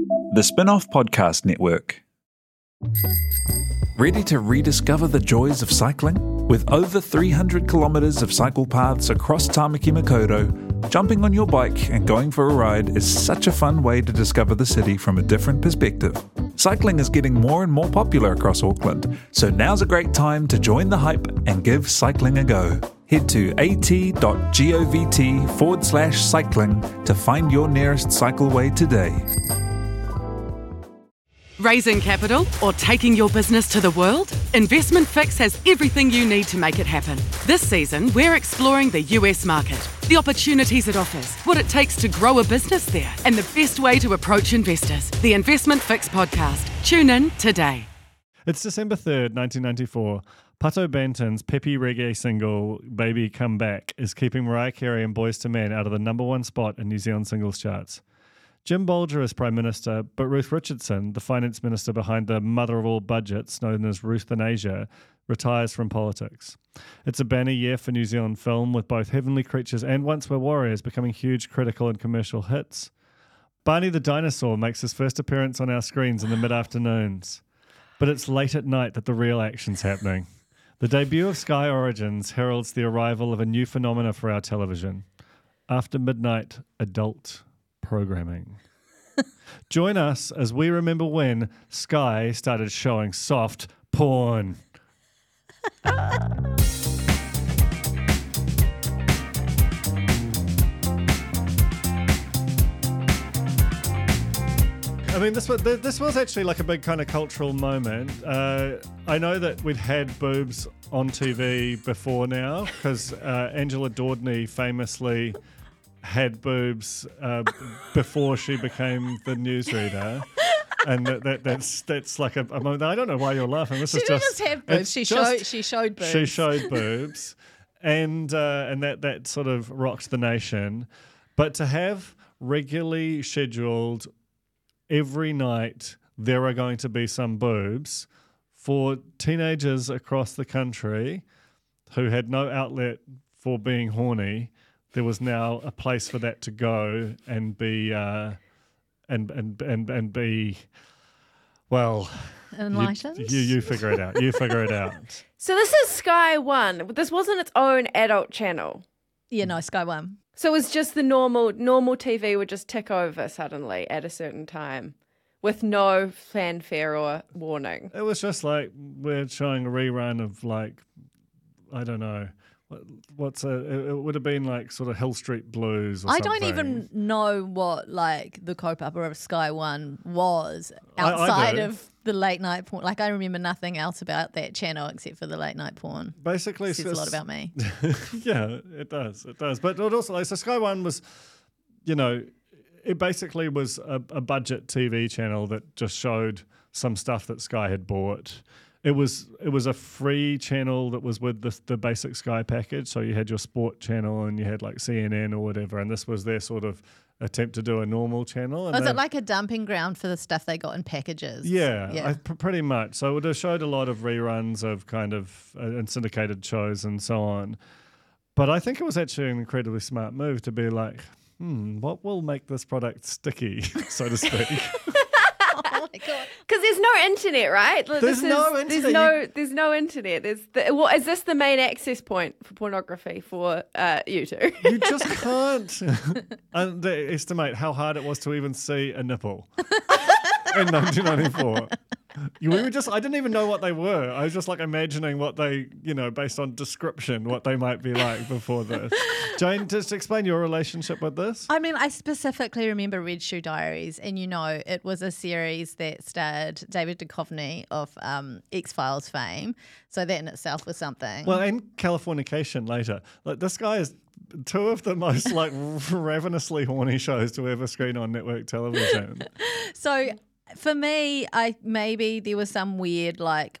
The Spin-off Podcast Network. Ready to rediscover the joys of cycling? With over 300 kilometres of cycle paths across Tāmaki Makaurau, jumping on your bike and going for a ride is such a fun way to discover the city from a different perspective. Cycling is getting more and more popular across Auckland, so now's a great time to join the hype and give cycling a go. Head to at.govt/cycling to find your nearest cycleway today. Raising capital or taking your business to the world? Investment Fix has everything you need to make it happen. This season, we're exploring the US market, the opportunities it offers, what it takes to grow a business there, and the best way to approach investors. The Investment Fix podcast. Tune in today. It's December 3rd, 1994. Pato Banton's peppy reggae single, Baby Come Back, is keeping Mariah Carey and Boyz II Men out of the number one spot in New Zealand singles charts. Jim Bolger is Prime Minister, but Ruth Richardson, the Finance Minister behind the mother of all budgets, known as Ruthanasia, retires from politics. It's a banner year for New Zealand film, with both Heavenly Creatures and Once Were Warriors becoming huge critical and commercial hits. Barney the Dinosaur makes his first appearance on our screens in the mid-afternoons. But it's late at night that the real action's happening. The debut of Sky Origins heralds the arrival of a new phenomena for our television. After midnight, adult programming. Join us as we remember when Sky started showing soft porn. I mean, this was actually like a big kind of cultural moment. I know that we'd had boobs on TV before now because Angela Dordney famously had boobs before she became the newsreader. And that's like a moment. I don't know why you're laughing. This she is didn't just have boobs. She showed boobs. She showed boobs, and that sort of rocked the nation. But to have regularly scheduled every night there are going to be some boobs for teenagers across the country who had no outlet for being horny, there was now a place for that to go and be and be well enlightened. You figure it out. You figure it out. So this is Sky One. This wasn't its own adult channel. Yeah, no, Sky One. So it was just the normal TV would just tick over suddenly at a certain time with no fanfare or warning. It was just like we're showing a rerun of like, I don't know, it would have been like sort of Hill Street Blues or something. I don't even know what like the kaupapa of Sky One was outside of the late night porn. Like I remember nothing else about that channel except for the late night porn. Basically, it says a lot about me. Yeah, it does. It does. But it also, like, so Sky One was, it basically was a budget TV channel that just showed some stuff that Sky had bought. It was a free channel that was with the basic Sky package. So you had your sport channel and you had like CNN or whatever, and this was their sort of attempt to do a normal channel. And was it like a dumping ground for the stuff they got in packages? Yeah. Pretty much. So it would have showed a lot of reruns of kind of and syndicated shows and so on. But I think it was actually an incredibly smart move to be like, what will make this product sticky, so to speak? Oh my God. Because there's no internet, right? There's no internet. There's no internet. Is this the main access point for pornography for you two? You just can't underestimate how hard it was to even see a nipple in 1994. I didn't even know what they were. I was just like imagining what they, based on description, what they might be like before this. Jane, just explain your relationship with this. I mean, I specifically remember Red Shoe Diaries, and it was a series that starred David Duchovny of X-Files fame. So that in itself was something. Well, and Californication later. Like this guy is two of the most like ravenously horny shows to ever screen on network television. So for me, maybe there was some weird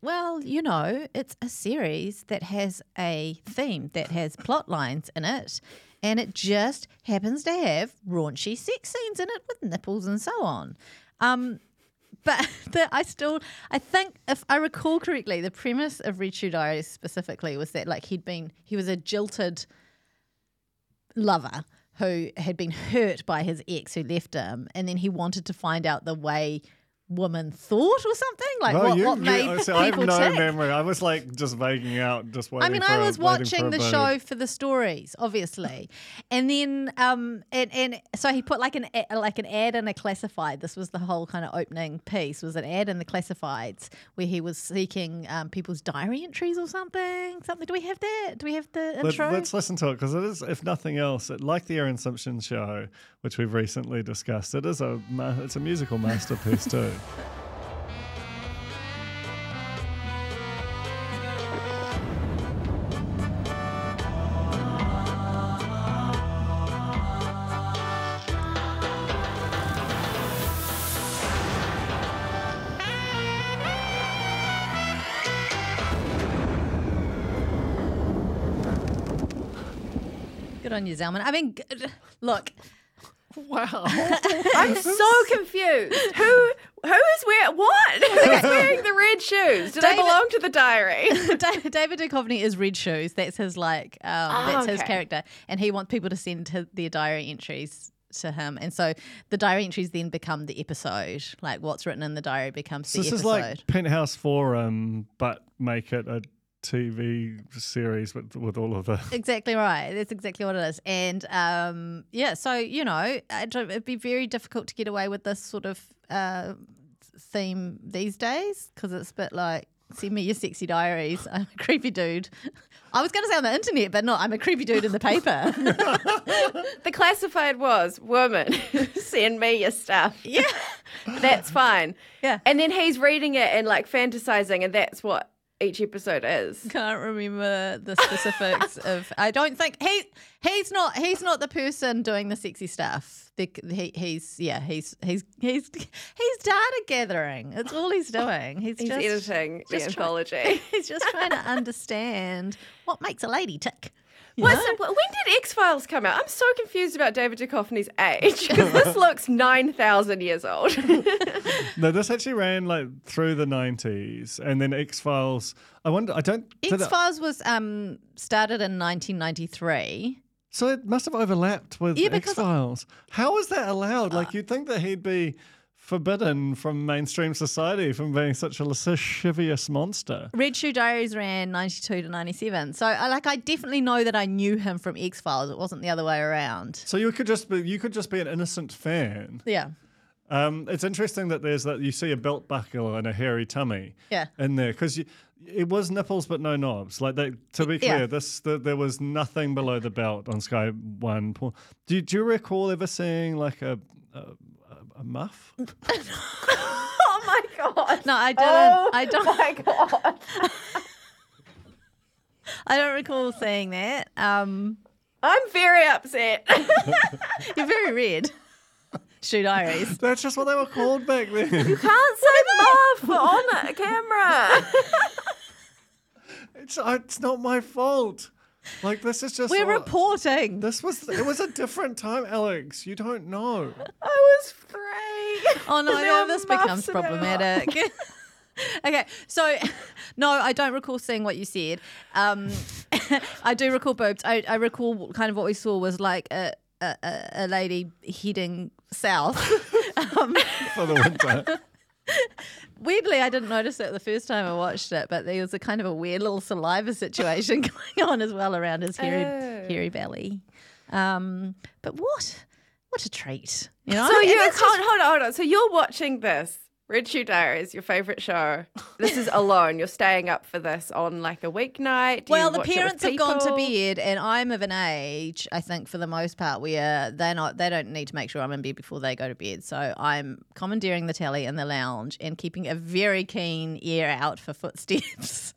it's a series that has a theme, that has plot lines in it, and it just happens to have raunchy sex scenes in it with nipples and so on. But I think, if I recall correctly, the premise of Red Shoe Diaries specifically was that like he was a jilted lover who had been hurt by his ex who left him, and then he wanted to find out the way women thought or something, like what made so people I have no tick. memory. I was like just vaguing out, just waiting. I mean, for I was waiting watching for a the bit show of- for the stories, obviously, and then and so he put like an ad in a classified. This was the whole kind of opening piece. Was an ad in the classifieds where he was seeking people's diary entries or something. Do we have that? Do we have the intro? Let's listen to it because it is, if nothing else, like the Aaron Simpson show, which we've recently discussed. It's a musical masterpiece too. Good on you, Zalman. I mean, look. Wow. I'm so confused. Who is wearing what? Who's wearing the red shoes? Do they David- belong to the diary? David Duchovny is Red Shoes. That's his that's his okay. character, and he wants people to send their diary entries to him, and so the diary entries then become the episode. Like what's written in the diary becomes So the this episode. is like Penthouse Forum, but make it a TV series with all of the. Exactly right. That's exactly what it is. And so it'd be very difficult to get away with this sort of theme these days because it's a bit like, send me your sexy diaries. I'm a creepy dude. I was going to say on the internet, but no, I'm a creepy dude in the paper. The classified was, woman, send me your stuff. Yeah. That's fine. Yeah. And then he's reading it and like fantasizing, and that's what each episode is. Can't remember the specifics of. I don't think he's not the person doing the sexy stuff. He's data gathering. It's all he's doing. He's He's just editing the just anthology. He's just trying to understand what makes a lady tick. You When know? did X-Files come out? I'm so confused about David Duchovny's age because this looks 9,000 years old. No, this actually ran like through the 90s, and then X-Files. I wonder. I don't. did it- X-Files was started in 1993. So it must have overlapped with Yeah, because- X-Files. How is that allowed? Like you'd think that he'd be forbidden from mainstream society from being such a lascivious monster. Red Shoe Diaries ran 92 to 97. So I definitely know that I knew him from X-Files. It wasn't the other way around. So you could just be an innocent fan. Yeah. It's interesting that there's that you see a belt buckle and a hairy tummy Yeah. in there because it was nipples but no knobs. Like to be clear, Yeah. there was nothing below the belt on Sky One. Do you recall ever seeing like a muff? Oh my god! No, I didn't. Oh I don't. my god! I don't recall seeing that. I'm very upset. You're very red. Shoe Diaries. That's just what they were called back then. Can't say muff on a camera. It's not my fault. Like this is just We're reporting. it was a different time, Alex. You don't know. I was 3. Oh no, There no, were this muffs becomes about. problematic. Okay, so no, I don't recall seeing what you said. I do recall boobs. I recall kind of what we saw was like a lady heading south. For the winter. Weirdly, I didn't notice it the first time I watched it, but there was a kind of a weird little saliva situation going on as well around his hairy belly. But what a treat, you know? So And you that's can't hold on. So you're watching this Red Shoe Diaries, your favorite show. This is alone. You're staying up for this on like a weeknight. Do you Well, the watch it with parents have gone to people? bed, and I'm of an age, I think, for the most part, where they don't need to make sure I'm in bed before they go to bed. So I'm commandeering the telly in the lounge and keeping a very keen ear out for footsteps.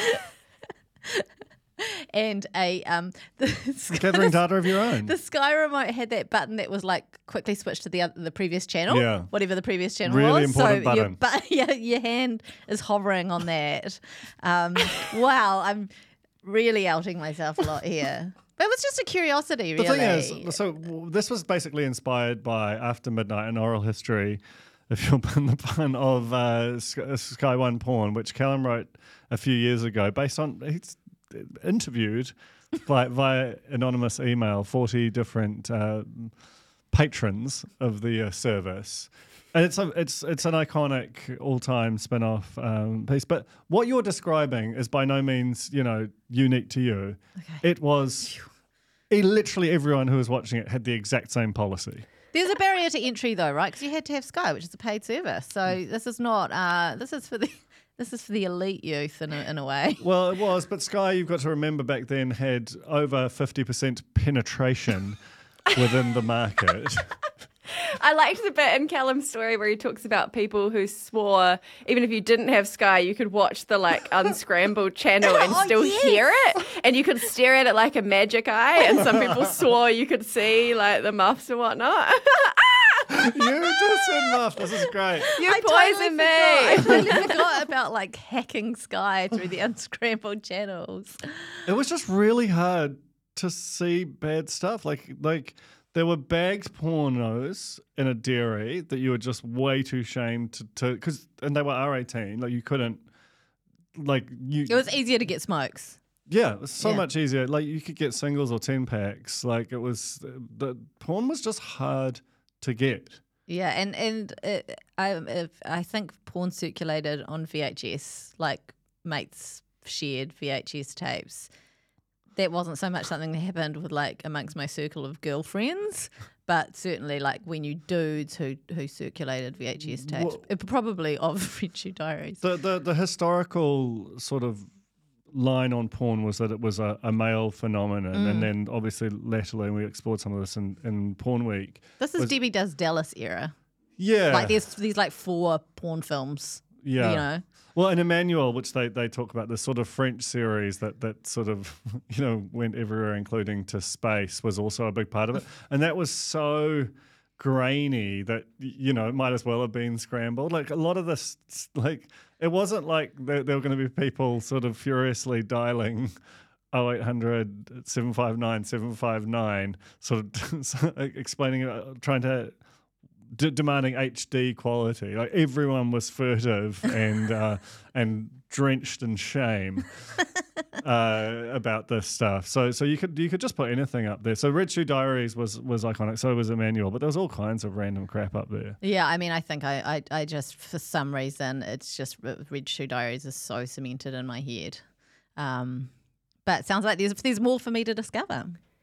And Gathering data of your own. the Sky remote had that button that was like quickly switched to the previous channel. Yeah. Whatever the previous channel Really was. important so button. your hand is hovering on that. Wow, I'm really outing myself a lot here. But it was just a curiosity, The really. thing is, so this was basically inspired by After Midnight, an oral history, if you'll pin the pun, of Sky One porn, which Callum wrote a few years ago, based on he's interviewed via anonymous email, 40 different patrons of the service. And it's an iconic all-time spin-off piece. But what you're describing is by no means, unique to you. Okay. It was literally everyone who was watching it had the exact same policy. There's a barrier to entry though, right? Because you had to have Sky, which is a paid service. So this is not. This is for the elite youth in a way. Well, it was, but Sky, you've got to remember, back then had over 50% penetration within the market. I liked the bit in Callum's story where he talks about people who swore even if you didn't have Sky, you could watch the unscrambled channel and still hear it, and you could stare at it like a magic eye. And some people swore you could see the muffs and whatnot. You just said muff. This is great. You poisoned me. I totally forgot about hacking Sky through the unscrambled channels. It was just really hard to see bad stuff. There were bagged pornos in a dairy that you were just way too ashamed to and they were R18. You couldn't, It was easier to get smokes. Yeah, it was so much easier. You could get singles or 10 packs. The porn was just hard to get. Yeah, and I think porn circulated on VHS, mates shared VHS tapes. That wasn't so much something that happened with amongst my circle of girlfriends, but certainly we knew dudes who circulated VHS tapes, probably of Red Shoe Diaries. The historical sort of line on porn was that it was a male phenomenon, and then obviously latterly, and we explored some of this in Porn Week. This is Debbie Does Dallas era. Yeah, there's these 4 porn films. Yeah. Well, in Emmanuel, which they talk about, this sort of French series that sort of, went everywhere, including to space, was also a big part of it. And that was so grainy that, it might as well have been scrambled. A lot of this, it wasn't there were going to be people sort of furiously dialing 0800 759 759, sort of explaining, trying to... demanding HD quality. Everyone was furtive and drenched in shame about this stuff. So you could just put anything up there. So Red Shoe Diaries was iconic. So was Emmanuel, but there was all kinds of random crap up there. Yeah, I think I just, for some reason, it's just Red Shoe Diaries is so cemented in my head. But it sounds like there's more for me to discover.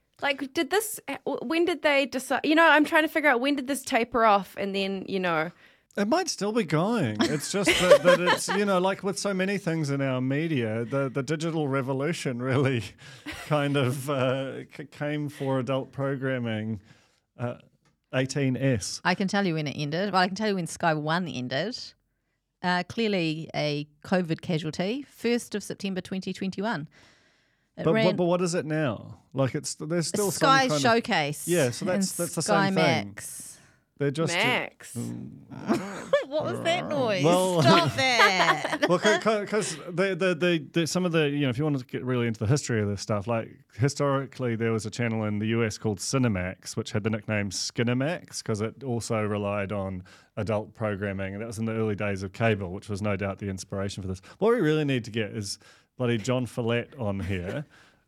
When did they decide? I'm trying to figure out, when did this taper off? And then, It might still be going. It's just that it's, like with so many things in our media, the digital revolution really kind of came for adult programming. 18S. I can tell you when it ended. Well, I can tell you when Sky One ended. Clearly a COVID casualty, 1st of September 2021. But what is it now? There's still Sky some kind Showcase. So that's the Sky same Max. thing. They're just Max. What was that noise? Well, Stop that. Well, because some of the, if you want to get really into the history of this stuff, historically there was a channel in the US called Cinemax, which had the nickname Skinemax because it also relied on adult programming, and that was in the early days of cable, which was no doubt the inspiration for this. What we really need to get is bloody John Follett on here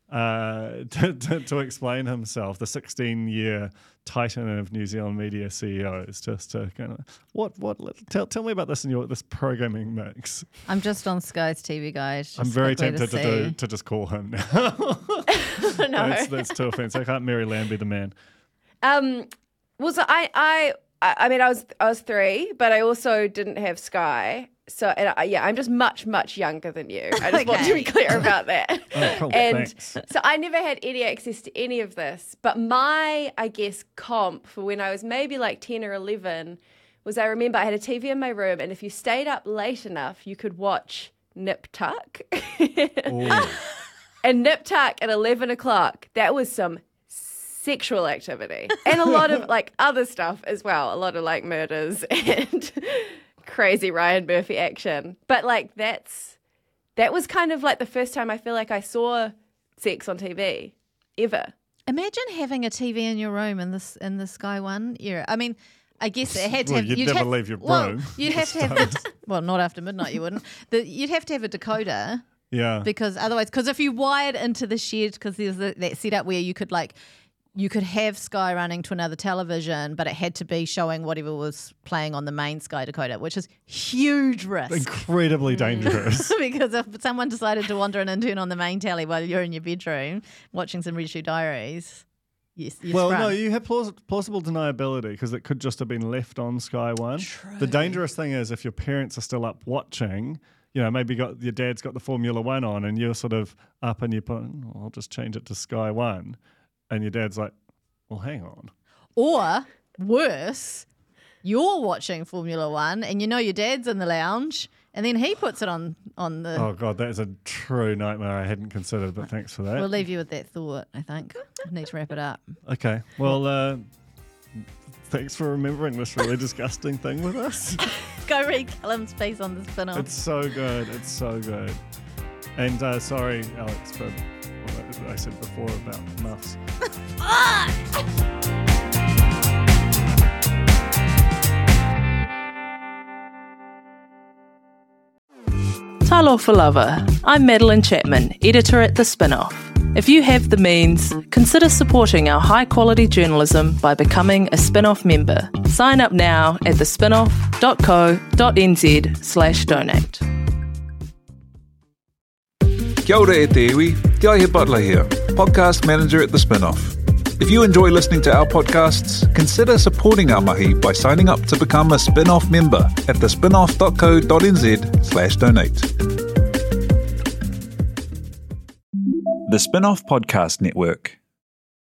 to explain himself, the 16-year titan of New Zealand media CEOs, just to kind of tell me about this in this programming mix. I'm just on Sky's TV Guide. I'm very tempted to just call him now. No, that's too offensive. I can't Mary Lamb be the man. I was 3, but I also didn't have Sky. So, I'm just much, much younger than you. I just want to be clear about that. Oh, cool. And Thanks. so I never had any access to any of this. But my, comp for when I was maybe 10 or 11 was, I remember I had a TV in my room, and if you stayed up late enough, you could watch Nip Tuck. And Nip Tuck at 11 o'clock, that was some sexual activity. And a lot of other stuff as well. A lot of murders and crazy Ryan Murphy action. But that was kind of the first time I feel like I saw sex on TV ever. Imagine having a TV in your room in the Sky One era. I mean, I guess it had to have... You'd never leave your room. You'd have to have... Well, not after midnight you wouldn't. You'd have to have a decoder Yeah. Because if you wired into the shed, because there's that setup where you could have Sky running to another television, but it had to be showing whatever was playing on the main Sky decoder, which is huge risk. Incredibly dangerous. Because if someone decided to wander in and turn on the main telly while you're in your bedroom watching some Red Shoe Diaries, you Well, sprung. no, you have plausible deniability because it could just have been left on Sky One. True. The dangerous thing is if your parents are still up watching, maybe your dad's got the Formula One on and you're sort of up and you put, I'll just change it to Sky One. And your dad's like, well, hang on. Or worse, you're watching Formula One and your dad's in the lounge and then he puts it on the... Oh, God, that is a true nightmare I hadn't considered, but thanks for that. We'll leave you with that thought, I think. I need to wrap it up. Okay, well, thanks for remembering this really disgusting thing with us. Go read Callum's piece on the spin-off. It's so good. It's so good. And sorry, Alex, for what I said before about muffs. Talo for Lover. I'm Madeline Chapman, editor at The Spinoff. If you have the means, consider supporting our high-quality journalism by becoming a Spinoff member. Sign up now at thespinoff.co.nz/donate. Kia ora e te iwi, Te Aihe Butler here, podcast manager at The Spinoff. If you enjoy listening to our podcasts, consider supporting our mahi by signing up to become a Spinoff member at thespinoff.co.nz/donate. The Spinoff Podcast Network.